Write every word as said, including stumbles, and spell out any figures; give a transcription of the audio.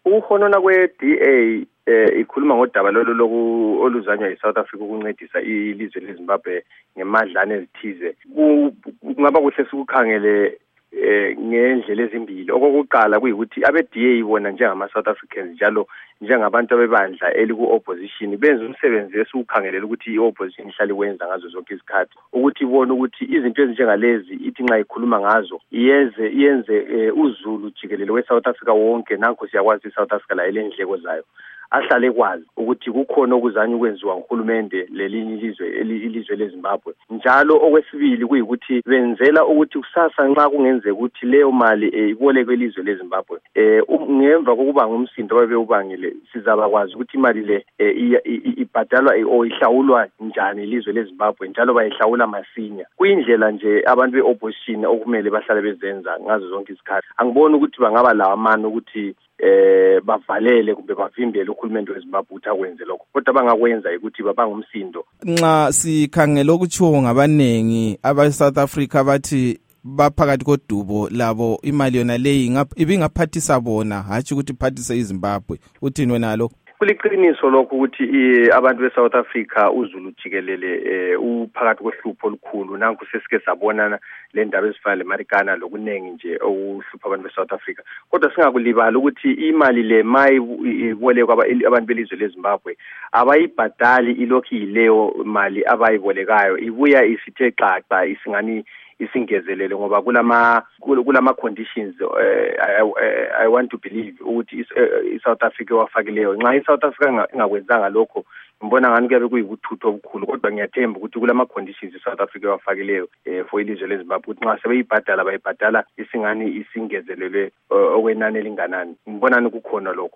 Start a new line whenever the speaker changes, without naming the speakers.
Uhonona kwe-D A eh ikhuluma ngodaba lolu loku oluzanywa yiSouth Africa ukuncedisa ilizwe leZimbabwe ngemadlana ezithize. Kungaba kuhle sikukhangele eh ngendlela ezimbili. Okokuqala kuyikuthi abe-D A bona njengama South Africans njalo njengabantu abebandla eliku opposition benza umsebenzi esukhangelela ukuthi i-opposition ihlale kwenza ngazo zonke izikhathi ukuthi ibone ukuthi izinto ezinjengalezi ithi nxa ikhuluma ngazo iyenze iyenze uzulu jikelele we-South Africa wonke nanko siyakwazi i-South Africa la elendleko zayo ahlale kwazi ukuthi kukhona okuzanya ukwenziwa nguhulumende lelinye ilizwe ilizwe leZimbabwe. Njalo okwesibili kuyikuthi benzela ukuthi kusasa nxa kungenzeka ukuthi leyo mali iboleke ilizwe leZimbabwe eh ngemva kokuba ngumsindo babe ubangile sizaba kwazi ukuthi imali le ibhadalwa o ihlawulwa njani ilizwe leZimbabwe njalo bayihlawula masinya. Kuyindlela nje abantu beopposition okumele bahlale bezenza ngazo zonke izikhathi. Angiboni ukuthi bangaba la amano ukuthi eh bavalele kumbe bavimbele uhulumende weZimbabwe ukuthi akwenze lokho kodwa bangakwenza ukuthi babangumsindo.
Nxa sikhangela ukuthi ngabanengi aba South Africa bathi baphakathi kodubo labo imali yona leyi ibingaphathisa bona hathi ukuthi phathise iZimbabwe. Uthini wena lokho?
Kuliqiniso lokho ukuthi abantu beSouth Africa uzulu jikelele uphakathi kwehlupho olukhulu nanku sesike sabonana le ndaba ezifana leMarikana lokunengi nje okuhlupha abantu beSouth Africa. Kodwa singakulibala ukuthi imali le mayi ibolekwa abantu belizwe leZimbabwe abayibhadali ilokhu yileyo mali abayibolekayo ibuya isithe xaxa isingani isingezelele ngoba kulama kulama conditions uh, I, I, I want to believe ukuthi iSouth Africa wafakileyo nxa iSouth Africa ingakwenzanga lokho ngibona ngani kuyabe kuyikuthutho okukhulu kodwa ngiyathemba ukuthi kulama conditions iSouth Africa wafakileyo eh, for ilizwe leZimbabwe ukuthi nxa sebeyibhadala bayibhadala isingani isingezelele uh, okwenani elinganani ngibona kukhona lokho.